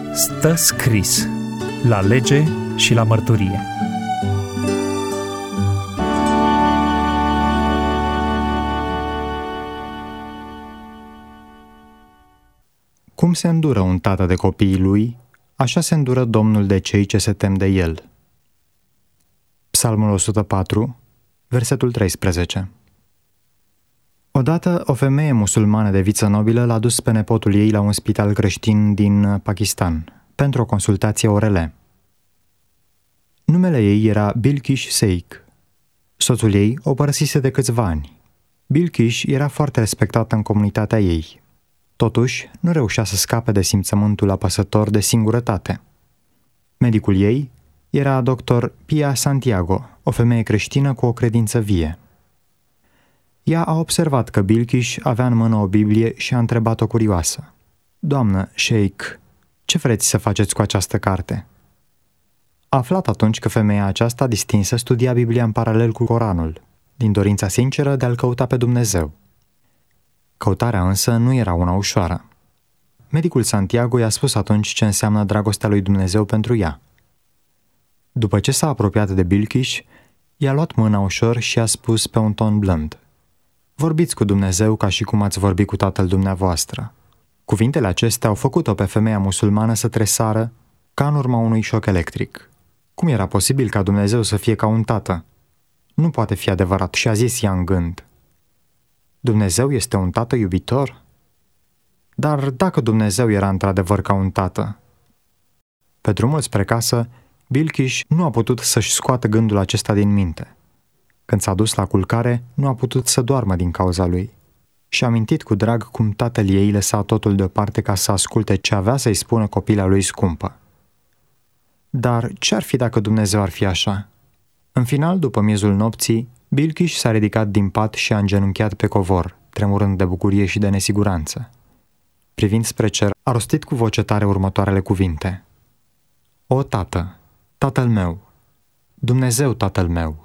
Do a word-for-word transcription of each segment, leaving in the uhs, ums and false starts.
Stă scris la lege și la mărturie. Cum se îndură un tată de copiii lui, așa se îndură Domnul de cei ce se tem de el. Psalmul o sută patru, versetul treisprezece. Odată, o femeie musulmană de viță nobilă l-a dus pe nepotul ei la un spital creștin din Pakistan pentru o consultație O R L. Numele ei era Bilkish Sheikh. Soțul ei o părăsise de câțiva ani. Bilkish era foarte respectată în comunitatea ei. Totuși, nu reușea să scape de simțământul apăsător de singurătate. Medicul ei era doctor Pia Santiago, o femeie creștină cu o credință vie. Ea a observat că Bilkish avea în mână o Biblie și a întrebat-o curioasă: „Doamnă Sheikh, ce vreți să faceți cu această carte?” A aflat atunci că femeia aceasta distinsă studia Biblia în paralel cu Coranul, din dorința sinceră de a-L căuta pe Dumnezeu. Căutarea însă nu era una ușoară. Medicul Santiago i-a spus atunci ce înseamnă dragostea lui Dumnezeu pentru ea. După ce s-a apropiat de Bilkish, i-a luat mâna ușor și a spus pe un ton blând: „Vorbiți cu Dumnezeu ca și cum ați vorbi cu tatăl dumneavoastră.” Cuvintele acestea au făcut-o pe femeia musulmană să tresară ca în urma unui șoc electric. Cum era posibil ca Dumnezeu să fie ca un tată? Nu poate fi adevărat, și-a zis ea în gând. Dumnezeu este un tată iubitor? Dar dacă Dumnezeu era într-adevăr ca un tată? Pe drumul spre casă, Bilkish nu a putut să-și scoată gândul acesta din minte. Când s-a dus la culcare, nu a putut să doarmă din cauza lui. Și-a amintit cu drag cum tatăl ei lăsa totul deoparte ca să asculte ce avea să-i spună copila lui scumpă. Dar ce-ar fi dacă Dumnezeu ar fi așa? În final, după miezul nopții, Bilkish s-a ridicat din pat și a îngenunchiat pe covor, tremurând de bucurie și de nesiguranță. Privind spre cer, a rostit cu voce tare următoarele cuvinte: „O, Tată, Tatăl meu, Dumnezeu Tatăl meu!”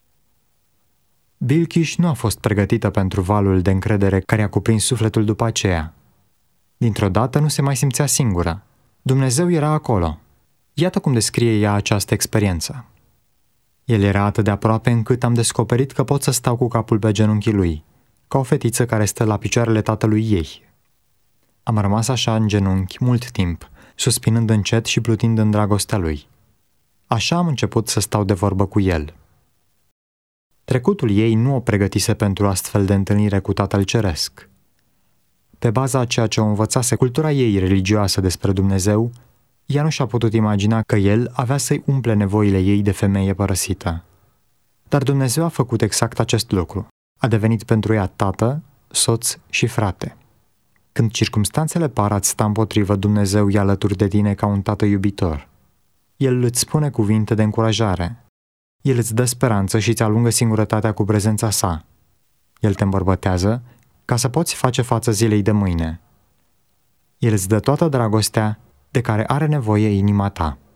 Bilkish nu a fost pregătită pentru valul de încredere care a cuprins sufletul după aceea. Dintr-o dată nu se mai simțea singură. Dumnezeu era acolo. Iată cum descrie ea această experiență: „El era atât de aproape încât am descoperit că pot să stau cu capul pe genunchii lui, ca o fetiță care stă la picioarele tatălui ei. Am rămas așa în genunchi mult timp, suspinând încet și plutind în dragostea lui. Așa am început să stau de vorbă cu el.” Trecutul ei nu o pregătise pentru astfel de întâlnire cu Tatăl Ceresc. Pe baza a ceea ce o învățase cultura ei religioasă despre Dumnezeu, ea nu și-a putut imagina că El avea să-i umple nevoile ei de femeie părăsită. Dar Dumnezeu a făcut exact acest lucru. A devenit pentru ea tată, soț și frate. Când circumstanțele par a-ți sta împotrivă, Dumnezeu e alături de tine ca un tată iubitor. El îți spune cuvinte de încurajare. El îți dă speranță și îți alungă singurătatea cu prezența sa. El te îmbărbătează ca să poți face față zilei de mâine. El îți dă toată dragostea de care are nevoie inima ta.